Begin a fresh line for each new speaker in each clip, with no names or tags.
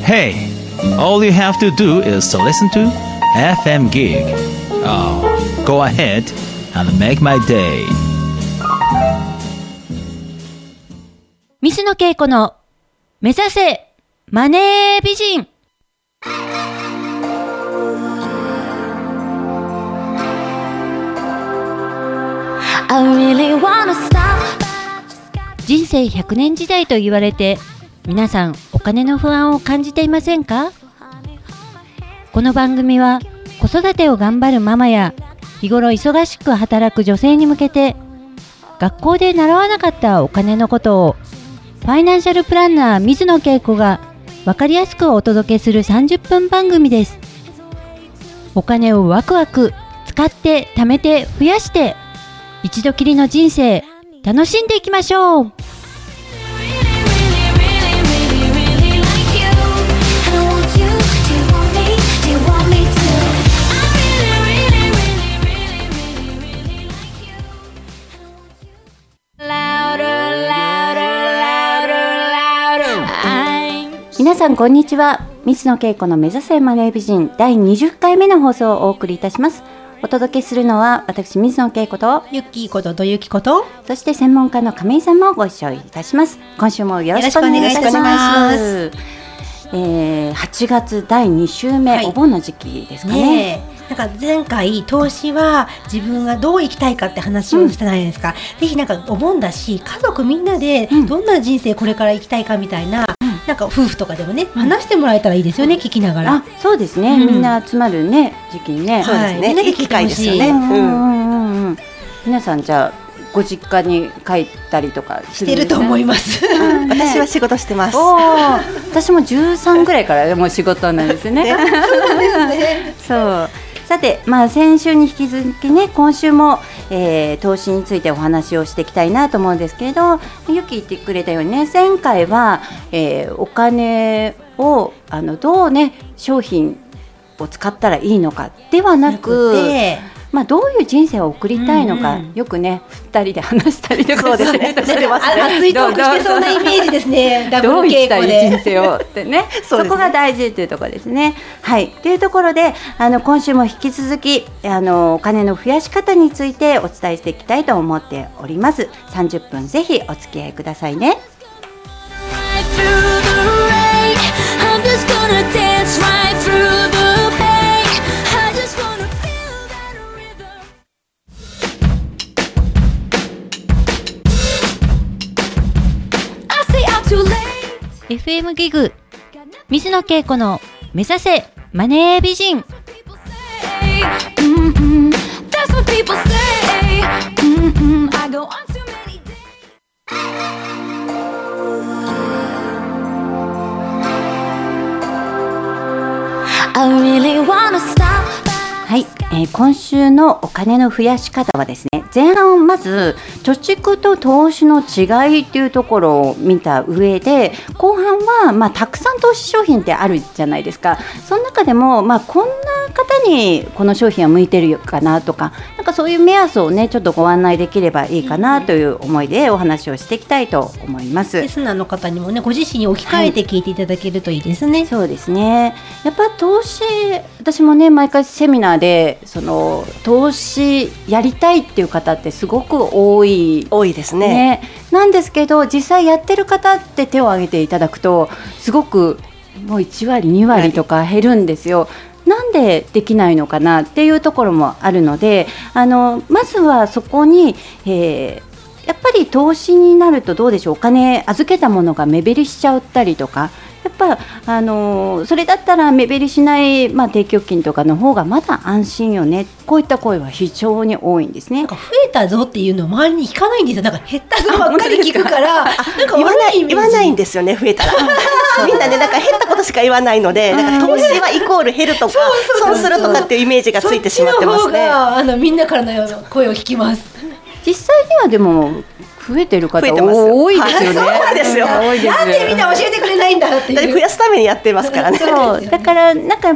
Hey, all you have to do is to listen to FM Gig. Oh, go ahead and make my day.
水野恵子の目指せマネー美人。人生100年時代と言われて、皆さんお金の不安を感じていませんか？この番組は子育てを頑張るママや日頃忙しく働く女性に向けて、学校で習わなかったお金のことをファイナンシャルプランナー水野恵子が分かりやすくお届けする30分番組です。お金をワクワク使って貯めて増やして、一度きりの人生楽しんでいきましょう。皆さんこんにちは。水野恵子の目指せマネー美人第20回目の放送をお送りいたします。お届けするのは私水野恵子と
ゆっきーこととゆきこと、
そして専門家の亀井さんもご一緒いたします。今週もよろしくお願いいたします。8月第2週目、はい、お盆の時期ですかね。
なんか前回投資は自分がどう生きたいかって話をしたじゃないですか。ぜひなんかお盆だし、家族みんなでどんな人生これから生きたいかみたいな、なんか夫婦とかでもね、話してもらえたらいいですよね、聞きながら。
そうですね、みんな集まるね時期にね。
そうですね、いい機会ですよね。
皆さんじゃあご実家に帰ったりとか
してると思います。
私は仕事してます。
私も13ぐらいからもう仕事なんですね。そう。さて、先週に引き続きね、今週も、投資についてお話をしていきたいなと思うんですけれど、ゆき言ってくれたようにね、前回は、お金をどうね商品を使ったらいいのかではなくどういう人生を送りたいのか、よくね2人で話したりとか
熱いトークしてそうなイメージですね。ダブル
どういった
で
人生をってねそこが大事というところですね。はい、というところで今週も引き続きお金の増やし方についてお伝えしていきたいと思っております。30分ぜひお付き合いくださいね。FM ギグ水野恵子の目指せマネー美人。はい、今週のお金の増やし方はですね、前半まず貯蓄と投資の違いというところを見た上で、後半はたくさん投資商品ってあるじゃないですか。その中でもこんな方にこの商品は向いてるかなとか、なんかそういう目安をねちょっとご案内できればいいかなという思いでお話をしていきたいと思います。
リスナーの方にもねご自身に置き換えて聞いていただけるといいですね。
そうですね。やっぱ投資、私もね毎回セミナーでその投資やりたいっていう方ってすごく多い
ですね。
なんですけど、実際やってる方って手を挙げていただくとすごくもう1割2割とか減るんですよ。なんでできないのかなっていうところもあるので、まずはそこに、やっぱり投資になるとどうでしょう、お金預けたものが目減りしちゃったりとか、やっぱそれだったら目減りしない、定期預金とかの方がまだ安心よね、こういった声は非常に多いんですね。
なんか増えたぞっていうのを周りに聞かないんですよ。なんか減ったぞばっかり聞くからなんか
言わないんですよね、増えたらみんなねなんか減ったことしか言わないので、なんか投資はイコール減るとか損するとかっていうイメージがついてしまってますね。
そっちの方がみんなからの声を聞きます。
実際にはでも増えてる方多いですよね。
そうですよ。
なんでみんな教えてくれないんだっていう。
増やすためにやってますからね。
そうだからなんかやっぱりそ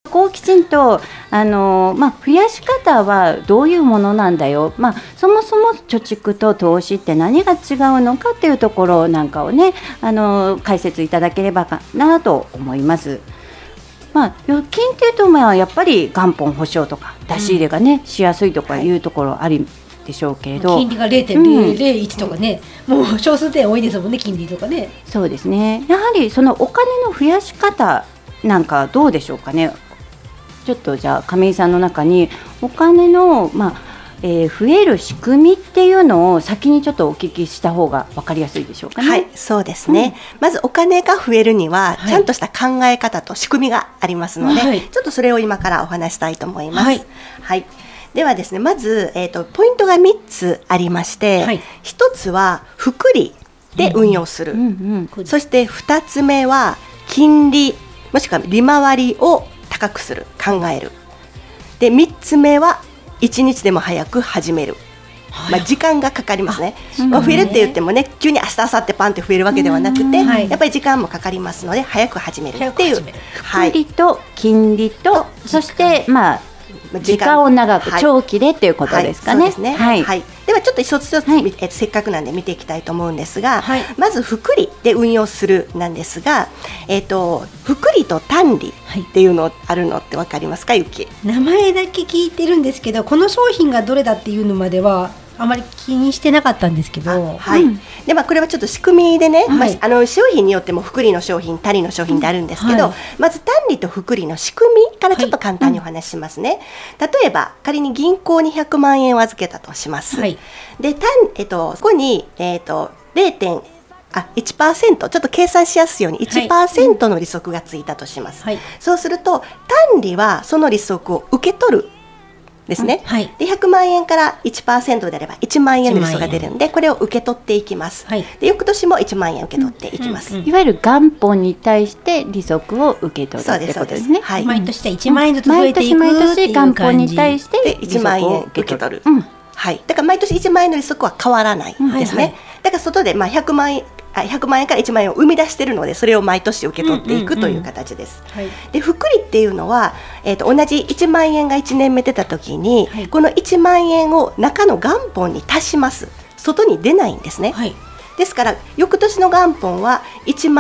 こをきちんと増やし方はどういうものなんだよ、そもそも貯蓄と投資って何が違うのかっていうところなんかをね解説いただければかなと思います。預金っていうとやっぱり元本保証とか出し入れがね、しやすいとかいうところありでしょうけれど、
金利が 0.001 とかね、もう小数点多いですもんね、金利とかね。
そうですね。やはりそのお金の増やし方なんかどうでしょうかね。ちょっとじゃあ亀井さんの中にお金の増える仕組みっていうのを先にちょっとお聞きした方が分かりやすいでしょうかね。
はい、そうですね、まずお金が増えるにはちゃんとした考え方と仕組みがありますので、ちょっとそれを今からお話したいと思います。ではですね、まず、ポイントが3つありまして、1つは複利で運用する、そして2つ目は金利もしくは利回りを高くする、考える。で3つ目は1日でも早く始める。時間がかかりますね。増えるって言ってもね、急に明日明後日パンって増えるわけではなくて、やっぱり時間もかかりますので早く始めるっていう。
複利と金利と、そして時間を長く長期でっていうことですかね。ではちょっと一つ一つ、せっかくなんで見ていきたいと思うんですが、まず複利で運用するなんですが、複利と単利っていうのあるのって分かりますか、ゆき。
名前だけ聞いてるんですけど、この商品がどれだっていうのまではあまり気にしてなかったんですけど、
でこれはちょっと仕組みでね、商品によっても複利の商品、単利の商品ってあるんですけど、まず単利と複利の仕組みからちょっと簡単にお話ししますね。例えば仮に銀行に100万円を預けたとします。でそこに、1%、ちょっと計算しやすいように 1% の利息がついたとします。そうすると単利はその利息を受け取るですね。で100万円から 1% であれば1万円の利息が出るんで、これを受け取っていきます。で翌年も1万円受け取っていきます。
いわゆる元本に対して利息を受け取るってことですね。
毎年1万円ずつ増えていくっていう感じ。
毎年元本に対して
1万円受け取る。だから毎年1万円の利息は変わらないんですね。だから外で100万円から1万円を生み出しているので、それを毎年受け取っていくという形です。で複利っていうのは、同じ1万円が1年目出た時に、この1万円を中の元本に足します。外に出ないんですね。ですから翌年の元本は101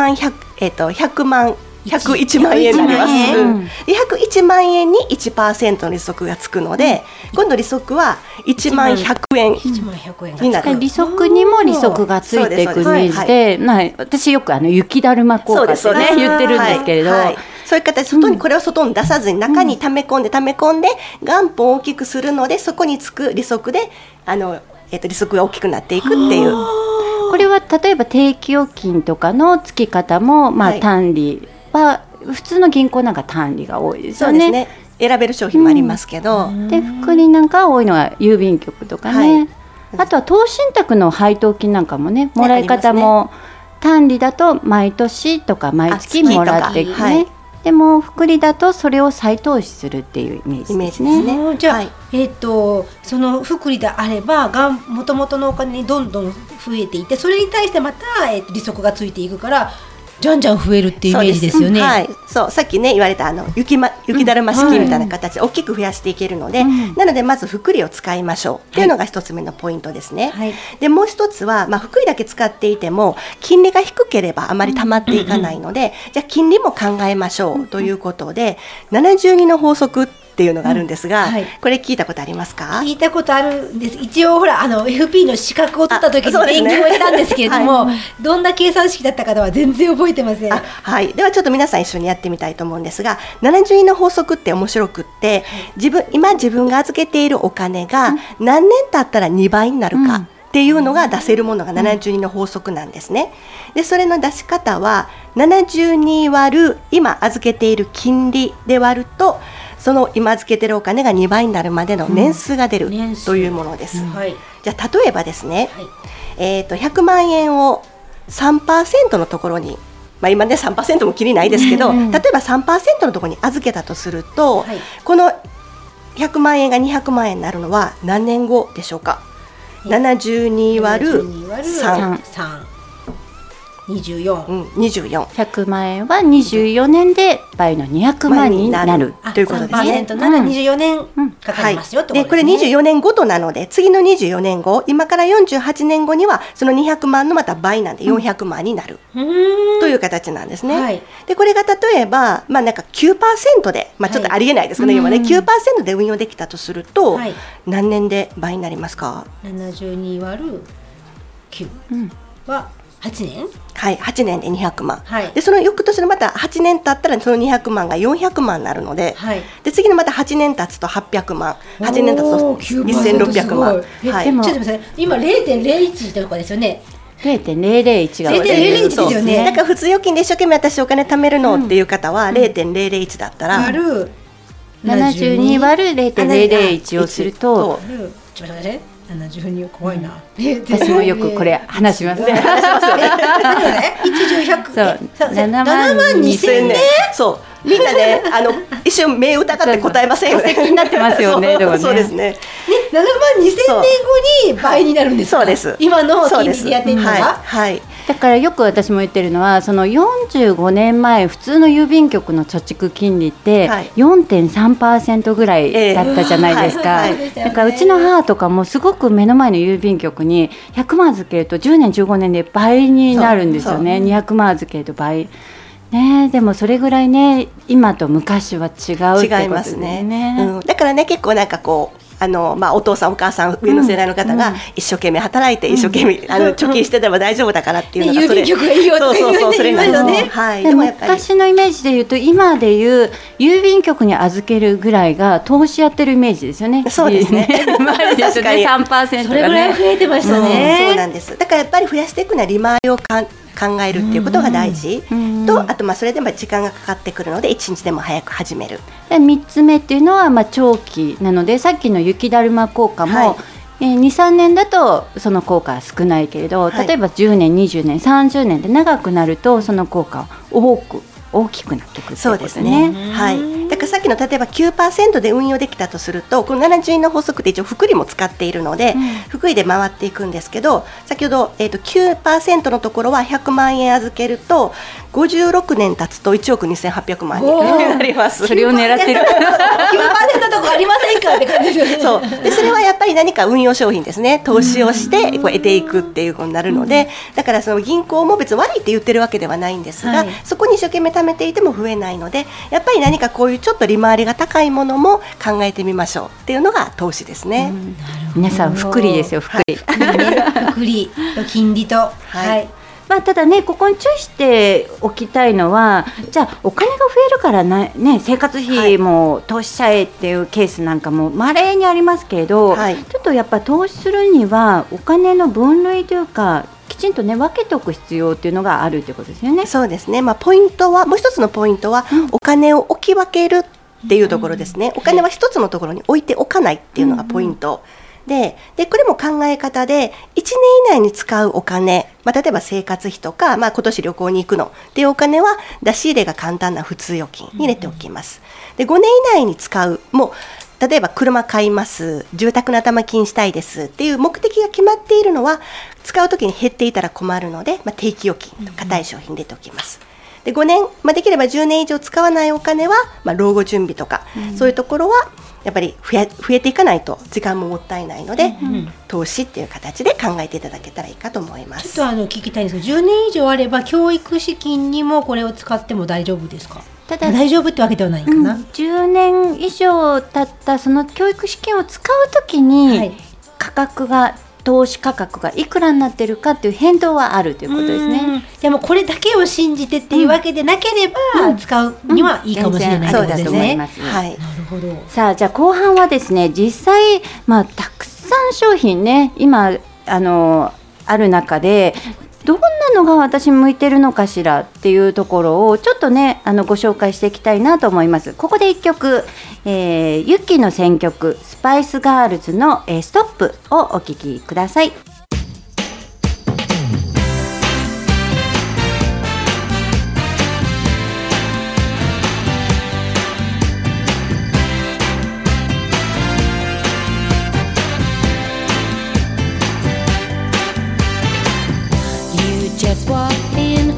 万円になります。で101万円に 1% の利息がつくので、今度利息は1万100円になる。
利息にも利息がついていくイメージで、私よく雪だるま効果ってね言ってるんですけれど、
そういう形でこれを外に出さずに中に溜め込んで元本を大きくするので、そこにつく利息で利息が大きくなっていくっていう。
これは例えば定期預金とかの付き方も、単利は普通の銀行なんか単利が多いですよね。
そうですね。選べる商品もありますけど、
で複利なんか多いのは郵便局とかね、あとは投資信託の配当金なんかもね、もらい方も単利だと毎年とか毎月もらっていくね。でも複利だとそれを再投資するっていうイメージですね。
じゃあ、その複利であればもともとのお金にどんどん増えていて、それに対してまた、利息がついていくからじゃんじゃん増えるっていうイメージですよね。
そうさっきね言われた雪だるま式みたいな形で大きく増やしていけるので、なのでまず複利を使いましょうっていうのが一つ目のポイントですね。でもう一つは、複利だけ使っていても金利が低ければあまり溜まっていかないので、じゃあ金利も考えましょうということで、72の法則っていうのがあるんですが、これ聞いたことありますか？
聞いたことあるんです。一応ほらFP の資格を取った時に勉強したんですけれども、どんな計算式だったかは全然覚えてません。
ではちょっと皆さん一緒にやってみたいと思うんですが、72の法則って面白くって、今自分が預けているお金が何年経ったら2倍になるかっていうのが出せるものが72の法則なんですね。でそれの出し方は72割る今預けている金利で割ると、その今預けてるお金が2倍になるまでの年数が出るというものです。じゃあ例えばですね、100万円を 3% のところに、今ね 3% もきりないですけど、例えば 3% のところに預けたとすると、この100万円が200万円になるのは何年後でしょうか？72割る3
24、
24。
100万円は24年で倍の200万になる
ということですね。
3%なら24年かかりますよってことですね。
でこれ24年ごとなので、次の24年後、今から48年後にはその200万のまた倍なんで400万になるという形なんですね。
はい、
でこれが例えば、なんか 9% で、ちょっとありえないですけどね、今ね 9% で運用できたとすると、何年で倍になりますか
？72割る9は8年？
はい、8年で200万、
はい、
でその翌年のまた8年経ったらその200万が400万になるので、
はい、
で次のまた8年経つと800万、8年経つと1600万、
はい、でもちょっと待って、今 0.01 とかですよね。
0.001 が
0.001ですよね。
だから普通預金で一生懸命私お金貯めるのっていう方は 0.001 だったら、
割る
72割る 0.001 をすると、
ちょっと待って、72怖いな。
私もよくこれ話しますね。
7万2000ね。
そうみんなね一瞬目疑って答えませんよね。
気になってますよね。
そうですね。
7万2000年後に倍になるんですか？
そうです。
今の金利でやってるのが。
はい。
だからよく私も言ってるのは、その45年前普通の郵便局の貯蓄金利って 4.3% ぐらいだったじゃないですか。だからうちの母とかもすごく目の前の郵便局に100万預けると10年15年で倍になるんですよね。200万預けると倍ね。でもそれぐらいね、今と昔は違うってことですね。
違いますね。だからね、結構なんかこうお父さんお母さん上の世代の方が一生懸命働いて一生懸命貯金してれば大丈夫だからっていうのが、
郵便局がいいよとか言いますよね。
でも昔のイメージで言うと、今でいう郵便局に預けるぐらいが投資やってるイメージですよね。
そうですね。
確かに 3%
それぐらい増えてましたね。
そうなんです。だからやっぱり増やしていくのは利回りを考えるっていうことが大事と、あとそれでも時間がかかってくるので1日でも早く始める。
3つ目っていうのは長期なので、さっきの雪だるま効果も、2、3年だとその効果は少ないけれど、例えば10年20年30年で長くなるとその効果は大きくなってくるってことですね。
そうですね。はい。だからさっきの例えば 9% で運用できたとすると、この70円の法則って一応複利も使っているので、複利で回っていくんですけど、先ほど、9% のところは100万円預けると56年経つと1億2800万になります。
それを狙ってる。9%
のとこありませんかって感じですよね。
そうで、それはやっぱり何か運用商品ですね。投資をしてこう得ていくっていうことになるので、だからその銀行も別に悪いって言ってるわけではないんですが、そこに一生懸命貯めていても増えないので、やっぱり何かこういうちょっと利回りが高いものも考えてみましょうっていうのが投資ですね。
皆さん福利ですよ、福利。
福利と金利と。はい。
ただね、ここに注意しておきたいのは、じゃあお金が増えるからね、生活費も投資しちゃえっていうケースなんかも稀にありますけれど、ちょっとやっぱ投資するにはお金の分類というか、きちんとね分けておく必要っていうのがあるということですよね。
そうですね。ポイントはもう一つのポイントは、お金を置き分けるっていうところですね。お金は一つのところに置いておかないっていうのがポイント。でこれも考え方で、1年以内に使うお金、例えば生活費とか、今年旅行に行くのっていうお金は出し入れが簡単な普通預金に入れておきます。で5年以内に使う、もう例えば車買います、住宅の頭金したいですっていう目的が決まっているのは、使うときに減っていたら困るので、定期預金と固い商品入れておきます。で5年、できれば10年以上使わないお金は、老後準備とか、そういうところはやっぱり増えていかないと時間ももったいないので、投資っていう形で考えていただけたらいいかと思います。
ちょっと聞きたいんですけど、10年以上あれば教育資金にもこれを使っても大丈夫ですか？ただ大丈夫ってわけではないかな。
10年以上経ったその教育資金を使うときに、投資価格がいくらになってるかっていう変動はあるということですね。
でもこれだけを信じてっていうわけでなければ、使うにはいいかもしれないということですね。
なるほど。さあ、じゃあ後半はですね、実際たくさん商品ね、今ある中でどんなのが私向いてるのかしらっていうところをちょっとねご紹介していきたいなと思います。ここで1曲、ユッキーの選曲、スパイスガールズの、ストップをお聴きください。
Just walk in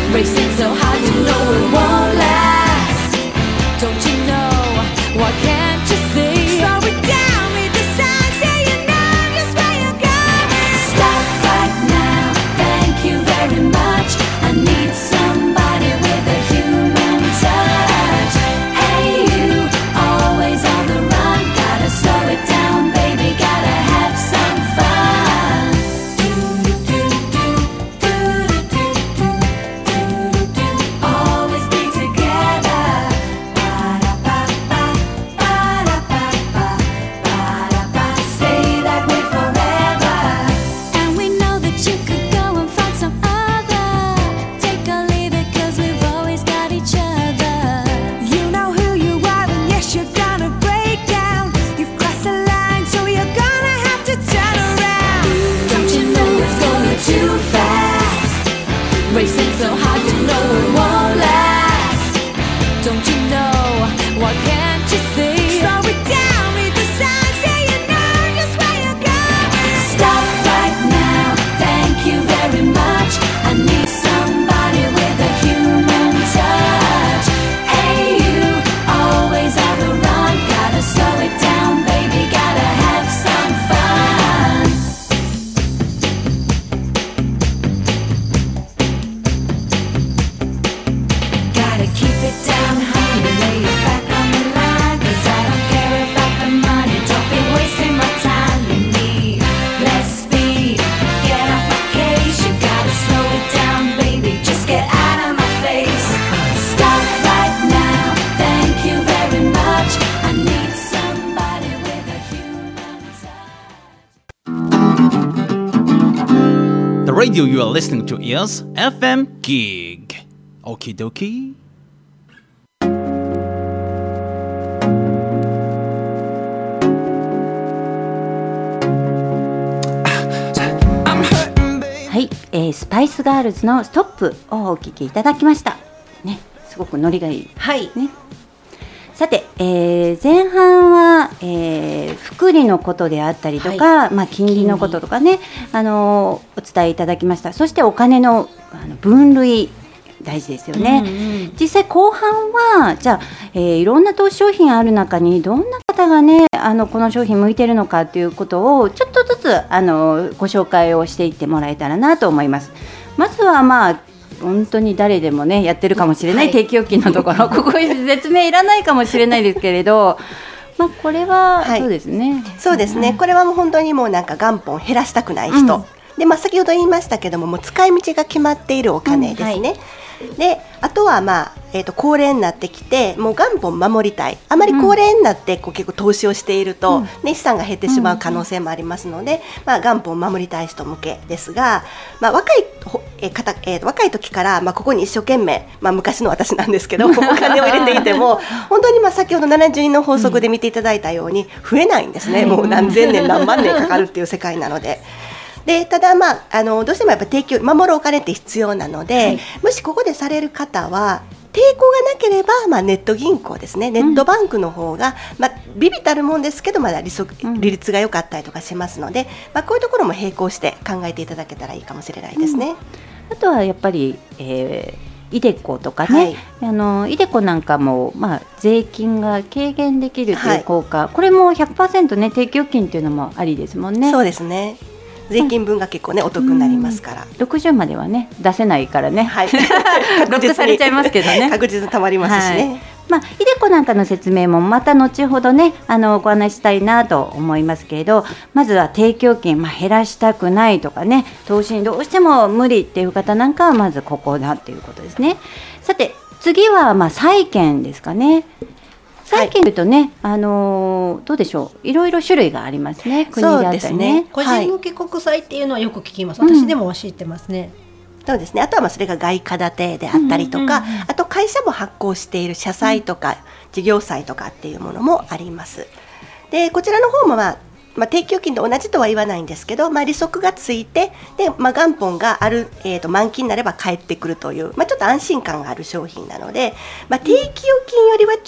Racing so hard you know it won't last. Don't you know, why can't you see? Slow it down, read the signs, say you know just where you're going. Stop right now, thank you very much. I need somebody with a human touch. Hey you, always on the run, gotta slow it down baby, gotta have some fun. Always be together. Stay that way forever. And we know that you could go and find some other. Take or leave it, 'cause we've always got each other. You know who you are, and yes, you're gonna break down. You've crossed the line, so you're gonna have to turn around. Don't you know it's going too fast? Racing so hard, you know it won't last. Don't you know, why can't you see? Slow it down, read the signs, say you know just where you're going. Stop right now, thank you very much. I need somebody with a human touch. Hey you, always on the run, gotta slow it down baby, gotta have some fun. Gotta keep it down, honey, lay it back on the line, 'cause I don't care about the money, don't be wasting my time with me. Let's speed, get off my case, you gotta slow it down, baby, just get out of my face. Stop right now, thank you very much, I need somebody with a human touch.
The radio you are listening to is FM Gig. Okie dokie.
はい、スパイスガールズのストップをお聞きいただきましたね。すごくノリがいい
はい
ね。さて、前半は、福利のことであったりとか、金利のこととかね、お伝えいただきました。そしてお金の分類大事ですよね、実際後半はじゃあ、いろんな投資商品ある中にどんな方がねこの商品向いてるのかということをちょっとずつご紹介をしていってもらえたらなと思います。まずは本当に誰でもねやってるかもしれない、定期預金のところここ説明いらないかもしれないですけれどこれはそうですね、
そうですね、これはもう本当にもうなんか元本減らしたくない人、で先ほど言いましたけども、もう使い道が決まっているお金ですね、であとは、高齢になってきてもう元本守りたい、あまり高齢になって結構投資をしていると、資産が減ってしまう可能性もありますので、元本守りたい人向けですが、若い時から、ここに一生懸命、昔の私なんですけどお金を入れていても本当に先ほど70人の法則で見ていただいたように増えないんですね、もう何千年何万年かかるっていう世界なので。でただ、どうしてもやっぱ定期守るお金って必要なので、もしここでされる方は抵抗がなければ、ネット銀行ですね、ネットバンクの方が、ビビたるもんですけどまだ利率が良かったりとかしますので、こういうところも並行して考えていただけたらいいかもしれないですね、
あとはやっぱり、イデコとかね、イデコなんかも、税金が軽減できるという効果、これも 100% ね定期預金というのもありですもんね。
そうですね、税金分が結構ねお得になりますから、
60まではね出せないからね、ロックされちゃいますけどね
確実にたまりますしね、
イデコなんかの説明もまた後ほどねご案内したいなと思いますけれど、まずは定期預金、減らしたくないとかね、投資にどうしても無理っていう方なんかはまずここだっていうことですね。さて次は債券ですかね。債券というとね、どうでしょう、いろいろ種類がありますね、国であったりね。
個人向け国債っていうのはよく聞きます、私でも知ってますね。
そうですね、あとはそれが外貨建てであったりとか、あと会社も発行している社債とか、事業債とかっていうものもあります。でこちらの方も定期預金と同じとは言わないんですけど、利息がついてで、元本がある、満期になれば返ってくるという、ちょっと安心感がある商品なので、定期預金よりはちょっとだ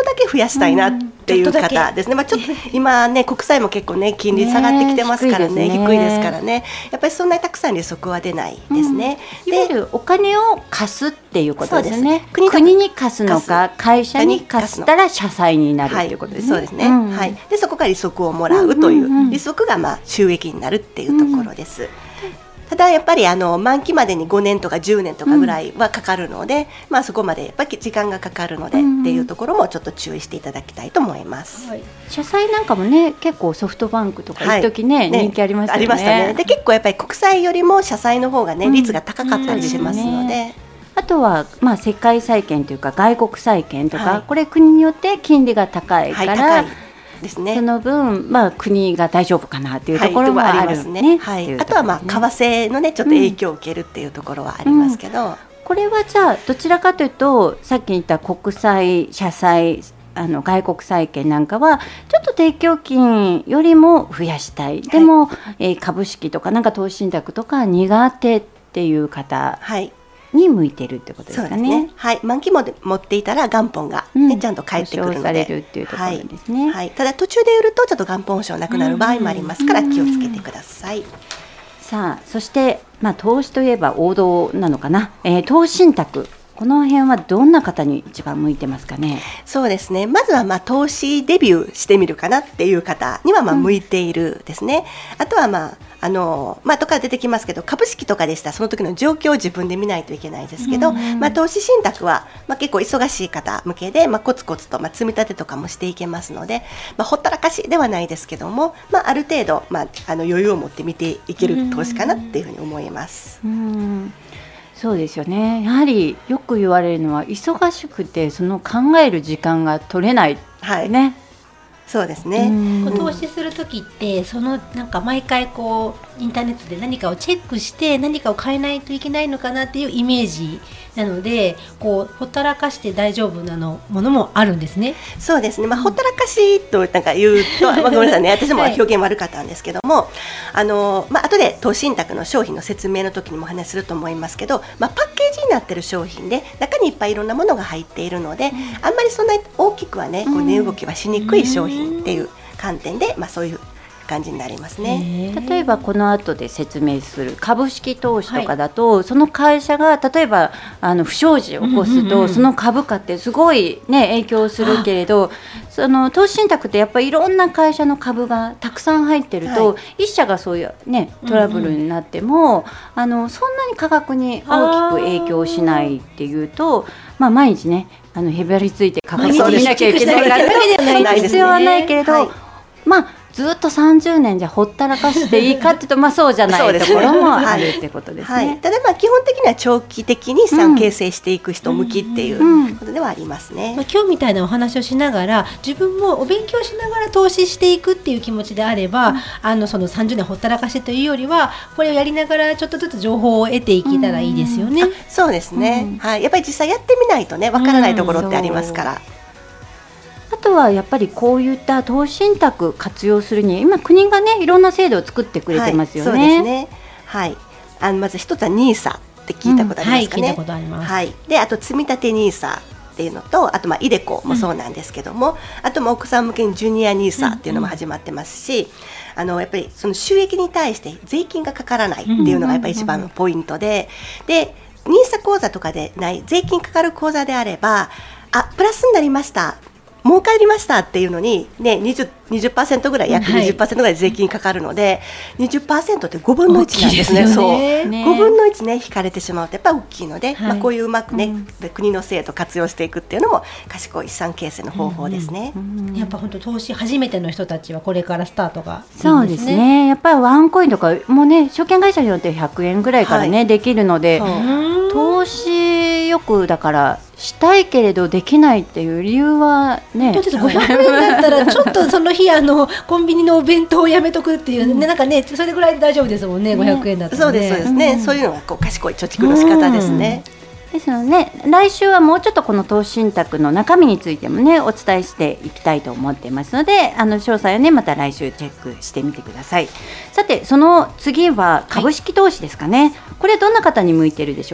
だけ増やしたいなっていう方ですね。ちょっと今ね国債も結構ね金利下がってきてますからね、低いですからね、やっぱりそんなにたくさん利息は出ないですね。
いわゆるお金を貸すっていうことですね。
国
に貸すのか会社に貸したら社債になるっていうことですね。
そうですね、はい、でそこから利息をもらうという、利息が収益になるっていうところです。ただやっぱり満期までに5年とか10年とかぐらいはかかるので、そこまでやっぱり時間がかかるのでっていうところもちょっと注意していただきたいと思います。
社債なんかもね結構ソフトバンクとか一時ね、人気ありましたよね。ありましたね。
で結構やっぱり国債よりも社債の方がね率が高かったりしますので、
あとは世界債券というか外国債券とか、これ国によって金利が高いから、高いですね、その分、国が大丈夫かなっていうところもあるますね。
あとは為替のねちょっと影響を受けるっていうところはありますけど、
これはじゃあどちらかというとさっき言った国債、社債、外国債券なんかはちょっと定期預金よりも増やしたい、でも、株式とかなんか投資信託とか苦手っていう方に向いてるってことですかね。そうですね、
はい、満期も持っていたら元本が、ちゃんと返ってくるので、
されるっていうところですね。
ただ途中で売るとちょっと元本保証なくなる場合もありますから気をつけてください。
さあそして、投資といえば王道なのかな、投資信託、この辺はどんな方に一番向いてますかね。
そうですね、まずは投資デビューしてみるかなっていう方には向いているですね。あとは後から出てきますけど、株式とかでしたらその時の状況を自分で見ないといけないですけど、投資信託は、結構忙しい方向けで、コツコツと、積み立てとかもしていけますので、ほったらかしではないですけども、ある程度、余裕を持って見ていける投資かなっていうふうに思います。
そうですよね。やはりよく言われるのは忙しくてその考える時間が取れないね。
そうですね。
投資するときってなんか毎回インターネットで何かをチェックして何かを変えないといけないのかなっていうイメージなので、ほったらかして大丈夫なものもあるんですね。
そうですね、ほったらかしとなんか言うと、ごめんなさいね、私も表現悪かったんですけども、後で投資信託の商品の説明の時にもお話しすると思いますけど、パッケージになっている商品で中にいっぱいいろんなものが入っているので、あんまりそんなに大きくはね値動きはしにくい商品っていう観点で、そういう感じになりますね。
例えばこの後で説明する株式投資とかだと、その会社が例えば不祥事を起こすと、その株価ってすごい、影響するけれど、その投資信託ってやっぱりいろんな会社の株がたくさん入ってると、一社がそういう、トラブルになっても、そんなに価格に大きく影響しないっていうと、毎日ねへばりついて価格を見なきゃいけないから必要はないけれど、ずっと30年じゃほったらかしていいかっていうと、そうじゃないところもあるってことですね。
ただ基本的には長期的に資産形成していく人向きっていうことではありますね。
今日みたいなお話をしながら自分もお勉強しながら投資していくっていう気持ちであれば、その30年ほったらかしというよりはこれをやりながらちょっとずつ情報を得ていけたらいいですよね。
そうですね、やっぱり実際やってみないとねわからないところってありますから。
あとはやっぱりこういった投資信託活用するに今国がねいろんな制度を作ってくれてますよね。
そうですね、まず一つは NISA って聞いたことありますかね。
聞いたことあります。
であと積立 NISA っていうのと、あとiDeCoもそうなんですけども、あと奥さん向けにジュニア NISA っていうのも始まってますし、やっぱりその収益に対して税金がかからないっていうのがやっぱり一番のポイントで、NISA 口座とかでない税金かかる口座であれば、プラスになりました、儲かりましたっていうのに、20% ぐらい約 20% ぐらい税金かかるので、20% って5分の1なんですね。そう5分の1引かれてしまうとやっぱり大きいので、こういううまく国の制度を活用していくっていうのも賢い資産形成の方法ですね。
やっぱ本当投資初めての人たちはこれからスタートがいいですね。
そうですね。やっぱりワンコインとかもね、証券会社によって100円ぐらいからできるので、投資よくだからしたいけれどできないっていう理由はね、
500円だったらちょっとその日コンビニのお弁当をやめとくっていう、なんかね、それぐらいで大丈夫ですもんね、500円だったらね。
そうですね、そういうのが賢い貯蓄の仕方ですね。
ですので、ね、来週はもうちょっとこの投資信託の中身についてもねお伝えしていきたいと思っていますので、詳細はねまた来週チェックしてみてください。さてその次は株式投資ですかね。これどんな方に向いてるでしょう。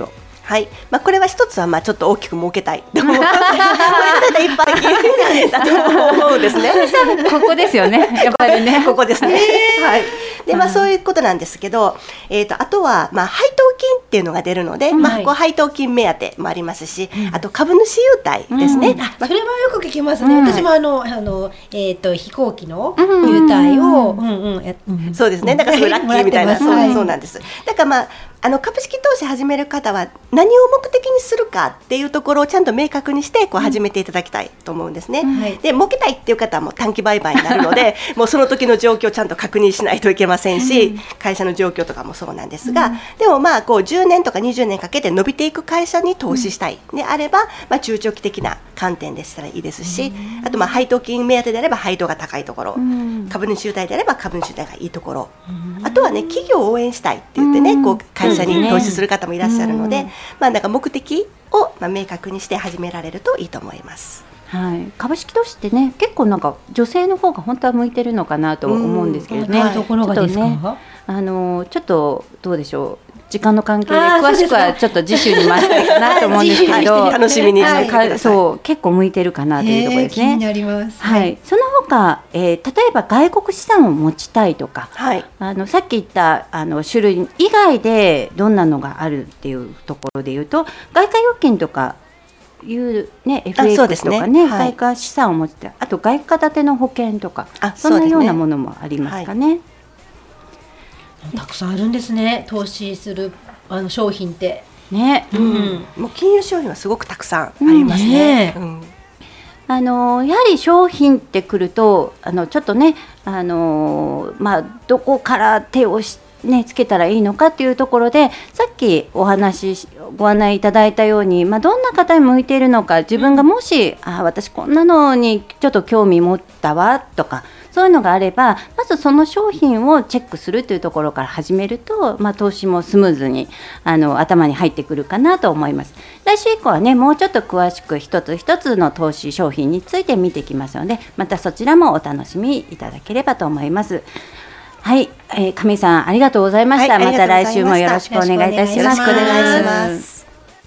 はい、これは一つはちょっと大きく儲けたいと思う。これだいっぱいだと思うんですね。
ここですよね。やっぱりね。
ここですね。はい。でそういうことなんですけど、あとは配当金っていうのが出るので、こう配当金目当てもありますし、あと株主優待ですね。
それはよく聞きますね。私も飛行機の優待を、
そうですね。だからすごいラッキーみたいな、そうなんです。だから株式投資始める方は何を目的にするかっていうところをちゃんと明確にしてこう始めていただきたいと思うんですね。で儲けたいっていう方はもう短期売買になるのでもうその時の状況をちゃんと確認しないといけませんし、会社の状況とかもそうなんですが、でもこう10年とか20年かけて伸びていく会社に投資したいであれば、中長期的な観点でしたらいいですし、あと配当金目当てであれば配当が高いところ、株主優待であれば株主優待がいいところ、あとはね企業を応援したいって言ってね、こう会社に投資する方もいらっしゃるので、なんか目的を明確にして始められるといいと思います。
はい、株式投資ってね結構なんか女性の方が本当は向いてるのかなと思うんですけどね。
どういうところがですか？
ちょっとどうでしょう、時間の関係で詳しくはちょっと次週に回したいかなと思うんですけど
楽しみにしてください。
そう結構向いてるかなというところですね。
気になります。
はい、その他、例えば外国資産を持ちたいとか、さっき言った種類以外でどんなのがあるっていうところでいうと、外貨預金とかいうね、FX とかね、外貨資産を持って、あと外貨建ての保険とか、そんなようなものもありますかね。
たくさんあるんですね、投資する商品って
ね。
もう金融商品はすごくたくさんありますね。
やはり商品ってくるとちょっとねどこから手をつけたらいいのかっていうところで、さっきご案内いただいたように、どんな方に向いているのか、自分がもし私こんなのにちょっと興味持ったわとか、そういうのがあれば、まずその商品をチェックするというところから始めると、投資もスムーズに頭に入ってくるかなと思います。来週以降はね、もうちょっと詳しく一つ一つの投資商品について見ていきますので、またそちらもお楽しみいただければと思います。はい、上井さんありがとうございました。また来週もよろしくお願いいたします。
よろしくお願いします。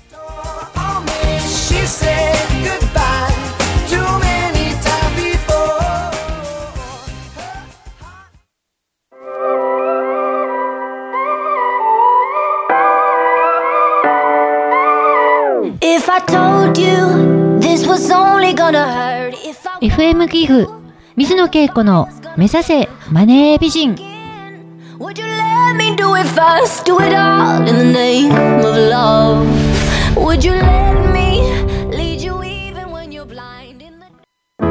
FM ギグ水野恵子の目指せマネー美人。
Would you let me do it fast? Do it all in the name of love. Would you let me lead you even when you're blind in the...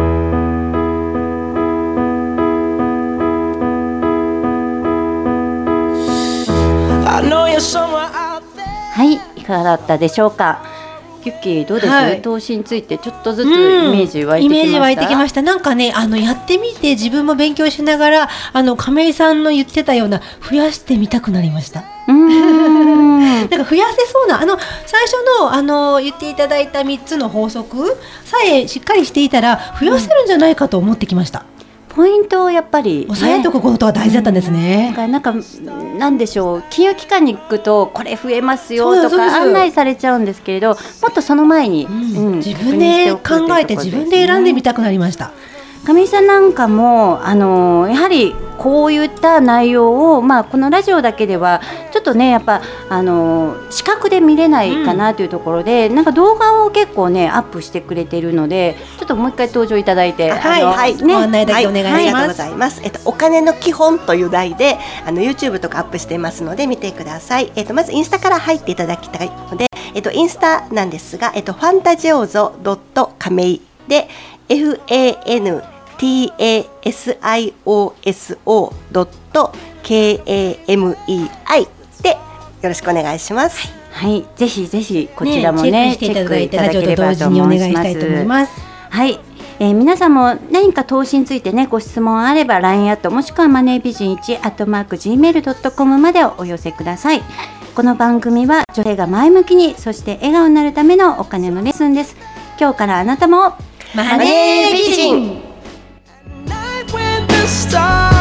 はい、いかがだったでしょうか。キュッキーどうです、投資についてちょっとずつイメージ湧いてきました。
なんかねやってみて自分も勉強しながら亀井さんの言ってたような増やしてみたくなりました。なんか増やせそうな最初の言っていただいた3つの法則さえしっかりしていたら増やせるんじゃないかと思ってきました。
ポイントをやっぱり、
押さえておくことが大事だったんですね。
なんでしょう、金融機関に行くとこれ増えますよとか案内されちゃうんですけれど、もっとその前に、
自分で考えて自分で選んでみたくなりました。
上井さんなんかもやはりこういった内容を、このラジオだけではちょっとねやっぱ視覚で見れないかなというところで、なんか動画を結構ねアップしてくれているので、ちょっともう一回登場いただいて、
ご案内だけお願いします。
ありがとうございます。お金の基本という題でYouTube とかアップしてますので見てください。まずインスタから入っていただきたいので、インスタなんですが、ファンタジオゾ亀井で FANTASIOSO.KAMEI でよろしくお願いします。
はい、ぜひぜひこちらもね、
チェックしていただいてラジオと同時にお願いしたいと思います。
はい、皆さんも何か投資についてねご質問あれば LINE アットもしくはマネービジン1@gmail.com までお寄せください。この番組は女性が前向きに、そして笑顔になるためのお金のレッスンです。今日からあなたも
マネー美人。
Night when the stars